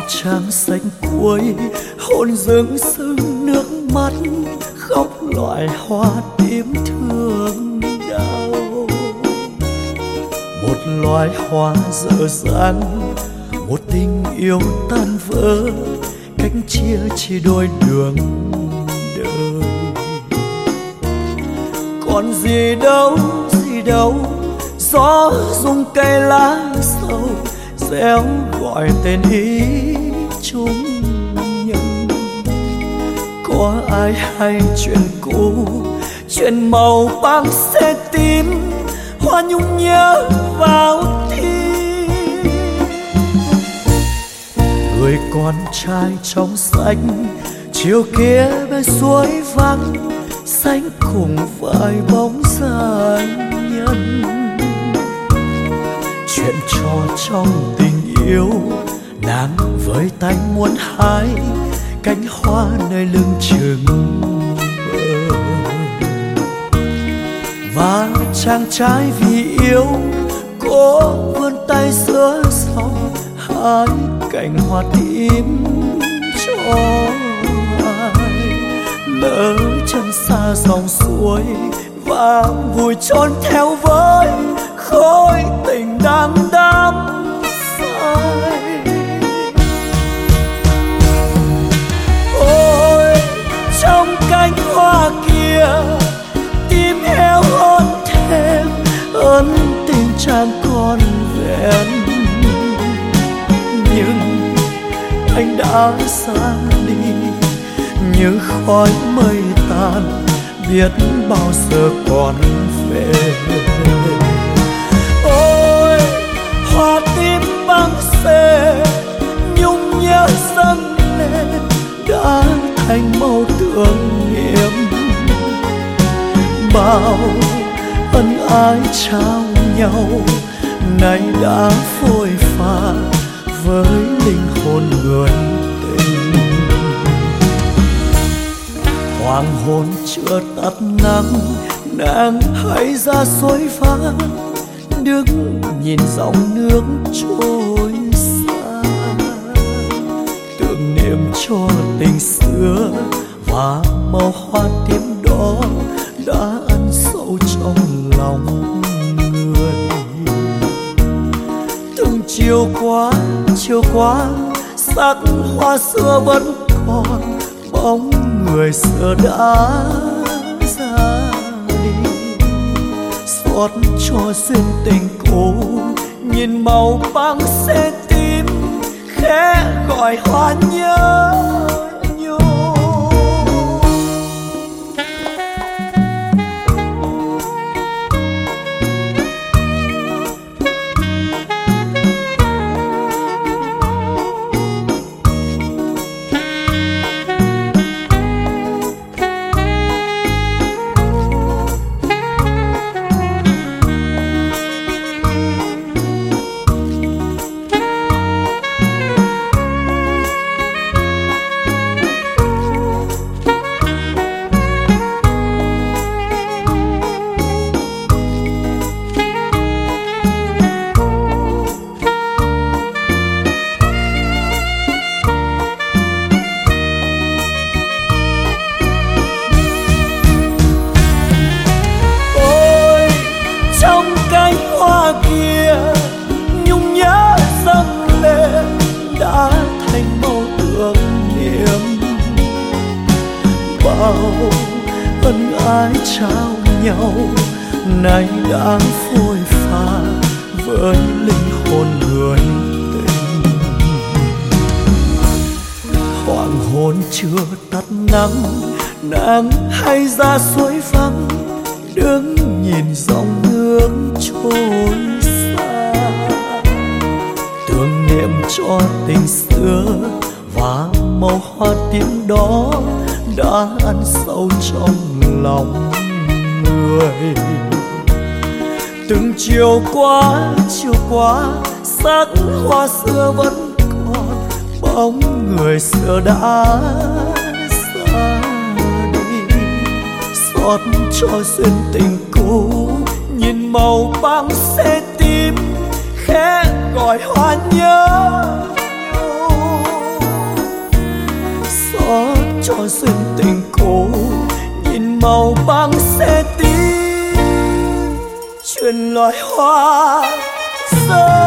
trang sách cuối, hồn dưng sưng nước mắt, khóc loại hoa tím thương đau. Một loài hoa dở dang, một tình yêu tan vỡ, cánh chia chỉ đôi đường đời. Còn gì đâu gió rung cây lá sầu, réo gọi tên ý chúng nhân. Có ai hay chuyện cũ, chuyện màu băng xe tím, hoa nhung nhớ vào tim. Người con trai trong xanh, chiều kia bên suối vắng, xanh cùng vài bóng dài nhân. Chuyện trò trong tình yêu, nàng với tay muốn hái cánh hoa nơi lưng chừng bờ. Và chàng trai vì yêu cố vươn tay giữa sông, hái cành hoa tím cho ai. Lỡ chân xa dòng suối và vùi trốn theo với khói tình đang đắm say. Ôi trong cánh hoa kia, tim heo hon thêm ân tình chàng còn vẹn. Nhưng anh đã xa đi như khói mây tan, biết bao giờ còn về. Ôi hoa tím băng xê nhung nhớ dâng lên, đã thành màu tưởng niệm. Bao ân ái trao nhau nay đã phôi pha với linh hồn người tình. Hoàng hôn chưa tắt nắng, nàng hãy ra suối vắng, đứng nhìn dòng nước trôi xa, tưởng niệm cho tình xưa và màu hoa tím đó đã ăn sâu trong lòng người. Từng chiều qua sắc hoa xưa vẫn còn, bóng người xưa đã ra đi. Xót cho duyên tình cũ, nhìn màu băng xe tím khẽ gọi hoa nhớ nhung. Ân ái trao nhau nay đã phôi pha với linh hồn người tình. Hoàng hôn chưa tắt nắng, nàng hay ra suối vắng, đứng nhìn dòng nước trôi xa, tưởng niệm cho tình xưa và màu hoa tím đó đã ăn sâu trong lòng người. Từng chiều qua sắc hoa xưa vẫn còn, bóng người xưa đã xa đi. Xót cho duyên tình cũ, nhìn màu băng xe tím khẽ gọi hoa nhớ nhung. cho duyên tình cũ, nhìn màu băng sẽ tím chuyện loài hoa rơi.